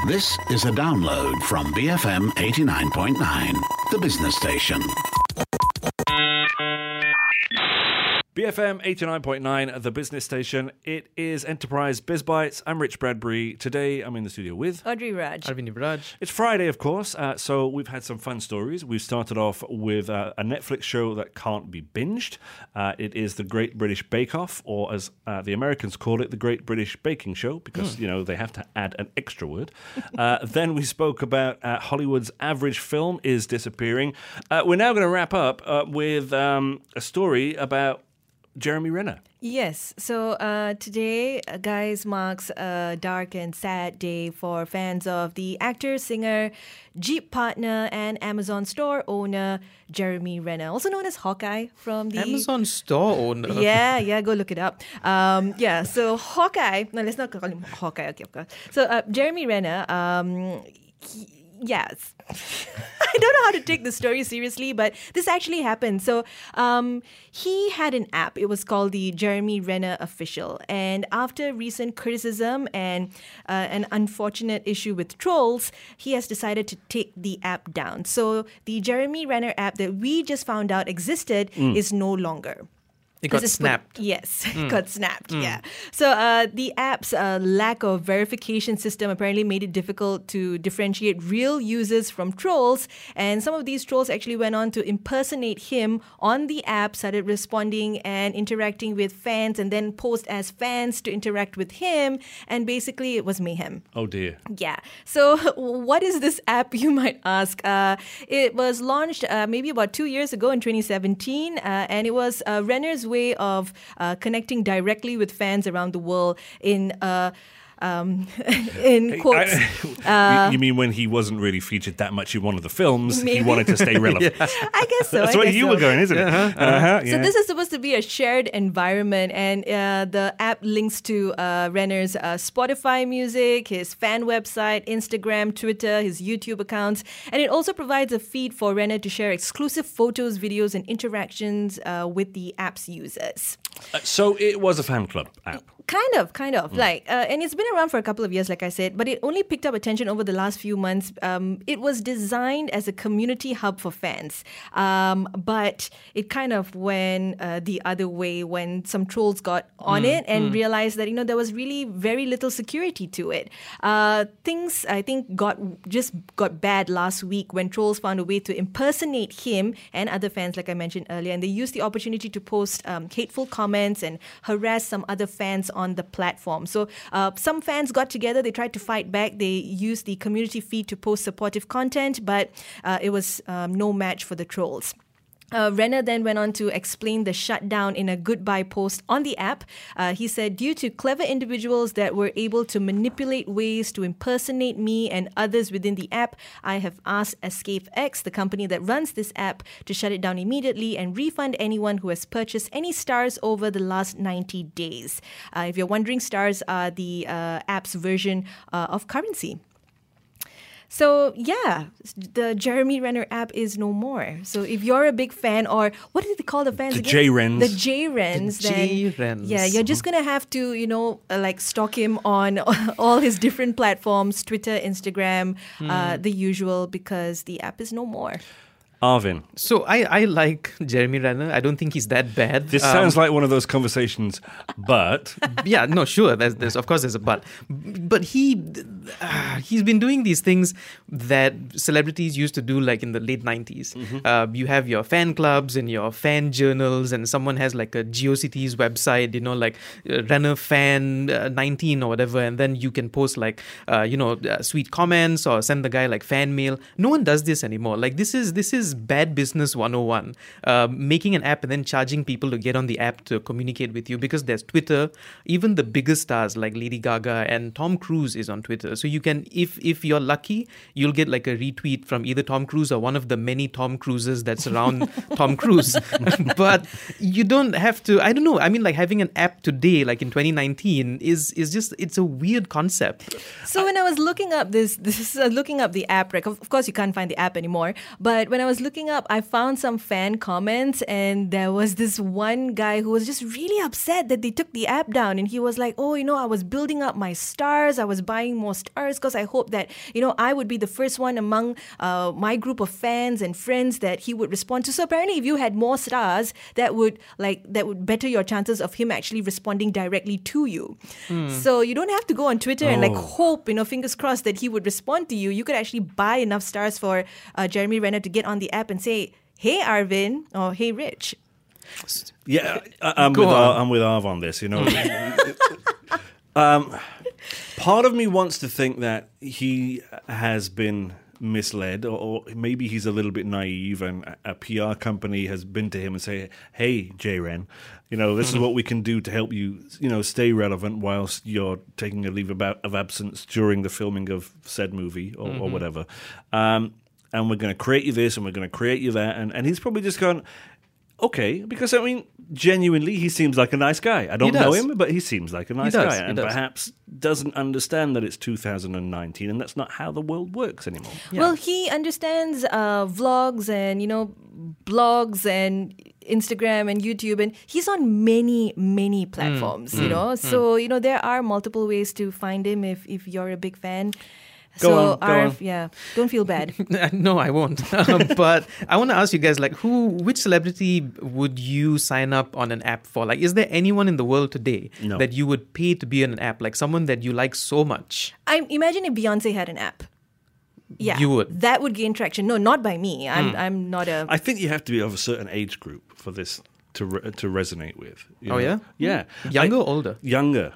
This is a download from BFM 89.9, the business station. BFM 89.9, the business station. It is Enterprise Biz Bites. I'm Rich Bradbury. Today, I'm in the studio with Audrey Raj. Arvind Raj. It's Friday, of course, so we've had some fun stories. We've started off with a Netflix show that can't be binged. It is the Great British Bake Off, or as the Americans call it, the Great British Baking Show, because, you know, they have to add an extra word. Then we spoke about Hollywood's average film is disappearing. We're now going to wrap up with a story about Jeremy Renner. Yes. So today, guys, marks a dark and sad day for fans of the actor, singer, Jeep partner, and Amazon store owner Jeremy Renner, also known as Hawkeye from the Amazon store owner. Yeah, go look it up. So Hawkeye. No, let's not call him Hawkeye. Okay. So Jeremy Renner. Yes. I don't know how to take the story seriously, but this actually happened. So he had an app. It was called the Jeremy Renner Official. And after recent criticism and an unfortunate issue with trolls, he has decided to take the app down. So the Jeremy Renner app that we just found out existed is no longer. It got snapped. Yes, it got snapped, yeah. So the app's lack of verification system apparently made it difficult to differentiate real users from trolls. And some of these trolls actually went on to impersonate him on the app, started responding and interacting with fans, and then post as fans to interact with him. And basically, it was mayhem. Oh, dear. Yeah. So what is this app, you might ask? It was launched maybe about 2 years ago in 2017, and it was Renner's way of connecting directly with fans around the world in quotes. You mean when he wasn't really featured that much in one of the films, he wanted to stay relevant? I guess so. That's where you were going, isn't it? So this is supposed to be a shared environment, and the app links to Renner's Spotify music, his fan website, Instagram, Twitter, his YouTube accounts, and it also provides a feed for Renner to share exclusive photos, videos, and interactions with the app's users. So it was a fan club app. Kind of. And it's been around for a couple of years, like I said, but it only picked up attention over the last few months. It was designed as a community hub for fans, but it kind of went the other way when some trolls got on it and realized that, there was really very little security to it. Things, I think, got bad last week when trolls found a way to impersonate him and other fans, like I mentioned earlier, and they used the opportunity to post hateful comments and harass some other fans on the platform. So some fans got together, they tried to fight back, they used the community feed to post supportive content, but it was no match for the trolls. Renner then went on to explain the shutdown in a goodbye post on the app. He said, due to clever individuals that were able to ways to impersonate me and others within the app, I have asked EscapeX, the company that runs this app, to shut it down immediately and refund anyone who has purchased any stars over the last 90 days. If you're wondering, stars are the app's version of currency. So, yeah, the Jeremy Renner app is no more. So if you're a big fan, or what did they call the fans again? J-Rens. The J-Rens. Yeah, you're just going to have to, stalk him on all his different platforms, Twitter, Instagram, the usual, because the app is no more. Arvin. So I like Jeremy Renner. I don't think he's that bad. This sounds like one of those conversations, but... Yeah, no, sure. There's of course there's a but. But he's been doing these things that celebrities used to do like in the late 90s. Mm-hmm. You have your fan clubs and your fan journals, and someone has like a GeoCities website, like Renner fan 19 or whatever, and then you can post like, sweet comments or send the guy like fan mail. No one does this anymore. Like this is bad business 101. Making an app and then charging people to get on the app to communicate with you, because there's Twitter. Even the biggest stars like Lady Gaga and Tom Cruise is on Twitter. So you can, if you're lucky, you'll get like a retweet from either Tom Cruise or one of the many Tom Cruises that surround Tom Cruise. But you don't have to, I don't know. I mean, like having an app today, like in 2019, is just, it's a weird concept. So when I was looking up looking up the app, right? Of course you can't find the app anymore. But when I was looking up, I found some fan comments, and there was this one guy who was just really upset that they took the app down, and he was like, I was building up my stars, I was buying more stars because I hope that, I would be the first one among my group of fans and friends that he would respond to. So apparently if you had more stars, that would better your chances of him actually responding directly to you. So you don't have to go on Twitter and hope, fingers crossed that he would respond to you. You could actually buy enough stars for Jeremy Renner to get on the app and say, hey Arvin, or hey Rich. Yeah, I'm with Arv on this, part of me wants to think that he has been misled, or maybe he's a little bit naive, and a PR company has been to him and say, hey, J-Ren, this is what we can do to help you, stay relevant whilst you're taking a leave of absence during the filming of said movie or whatever. And we're going to create you this and we're going to create you that. And he's probably just gone, okay, because genuinely, he seems like a nice guy. I don't know him, but he seems like a nice guy, and perhaps doesn't understand that it's 2019 and that's not how the world works anymore. Yeah. Well, he understands vlogs and blogs and Instagram and YouTube, and he's on many platforms. So there are multiple ways to find him if you're a big fan. Go on. Yeah, don't feel bad. No, I won't. But I want to ask you guys, which celebrity would you sign up on an app for? Is there anyone in the world today that you would pay to be on an app? Someone that you like so much? I imagine if Beyonce had an app. Yeah, you would. That would gain traction. No, not by me. I'm not a. I think you have to be of a certain age group for this to resonate with. Oh yeah, yeah. Younger or older? Younger.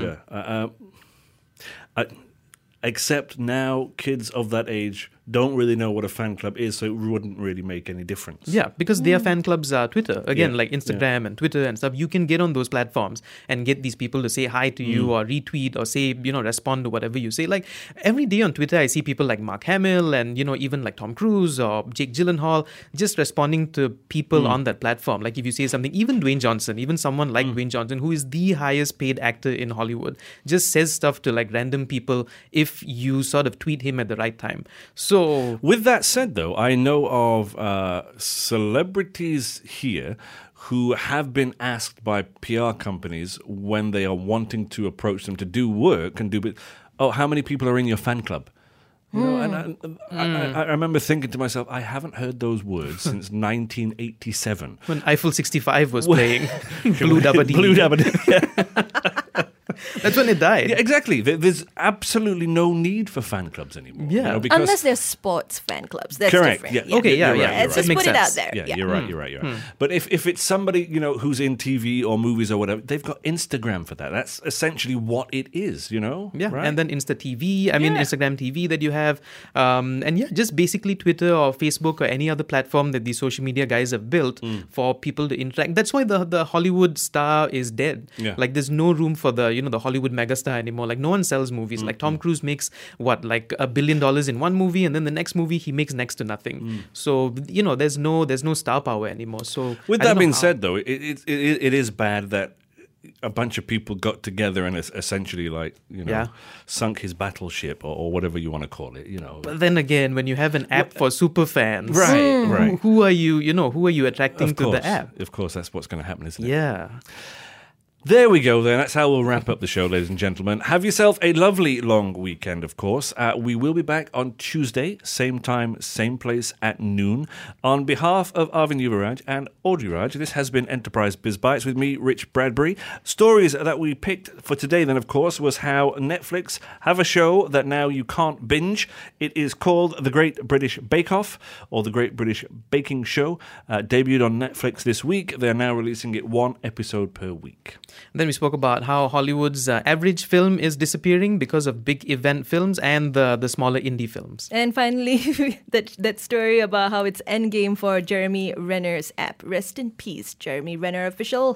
Except now, kids of that age don't really know what a fan club is, so it wouldn't really make any difference. Yeah, because their fan clubs are Twitter. Again, like Instagram and Twitter and stuff. You can get on those platforms and get these people to say hi to you or retweet or say, respond to whatever you say. Every day on Twitter, I see people like Mark Hamill and, even like Tom Cruise or Jake Gyllenhaal just responding to people on that platform. If you say something, even Dwayne Johnson, even someone like Dwayne Johnson, who is the highest paid actor in Hollywood, just says stuff to random people if you sort of tweet him at the right time. So, with that said, though, I know of celebrities here who have been asked by PR companies when they are wanting to approach them to do work and how many people are in your fan club? And I remember thinking to myself, I haven't heard those words since 1987. When Eiffel 65 was playing Blue Dabba Dee. Blue Dabba Dee. That's when it died. Yeah, exactly. There's absolutely no need for fan clubs anymore. Yeah, because unless they're sports fan clubs. That's correct. different. Yeah. Okay, yeah. Let's just put it out there. Yeah, you're right. But if it's somebody who's in TV or movies or whatever, they've got Instagram for that. That's essentially what it is. Yeah, right? And then Insta TV. Instagram TV that you have, just basically Twitter or Facebook or any other platform that these social media guys have built for people to interact. That's why the Hollywood star is dead. Yeah. There's no room for the the Hollywood megastar anymore. No one sells movies. Tom Cruise makes $1 billion in one movie, and then the next movie he makes next to nothing. So there's no star power anymore. So with that being said, though, it is bad that a bunch of people got together and essentially sunk his battleship or whatever you want to call it. But then again, when you have an app for super fans, right, who are you attracting to the app? Of course, that's what's going to happen, isn't it? Yeah. There we go then. That's how we'll wrap up the show, ladies and gentlemen. Have yourself a lovely long weekend, of course. We will be back on Tuesday, same time, same place at noon. On behalf of Arvin Yuvaraj and Audrey Raj, this has been Enterprise Biz Bites with me, Rich Bradbury. Stories that we picked for today then, of course, was how Netflix have a show that now you can't binge. It is called The Great British Bake Off, or The Great British Baking Show. Debuted on Netflix this week. They're now releasing it one episode per week. Then we spoke about how Hollywood's average film is disappearing because of big event films and the smaller indie films. And finally, that story about how it's endgame for Jeremy Renner's app. Rest in peace, Jeremy Renner official.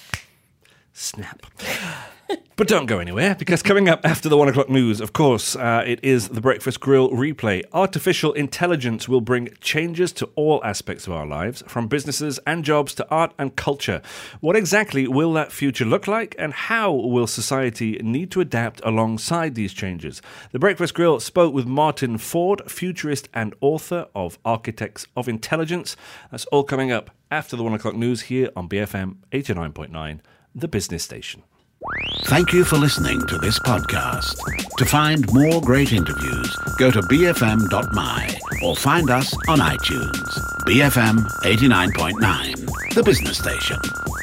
Snap. But don't go anywhere, because coming up after the 1 o'clock news, of course, it is the Breakfast Grill replay. Artificial intelligence will bring changes to all aspects of our lives, from businesses and jobs to art and culture. What exactly will that future look like, and how will society need to adapt alongside these changes? The Breakfast Grill spoke with Martin Ford, futurist and author of Architects of Intelligence. That's all coming up after the 1 o'clock news here on BFM 89.9, the business station. Thank you for listening to this podcast. To find more great interviews, go to bfm.my or find us on iTunes. BFM 89.9, the business station.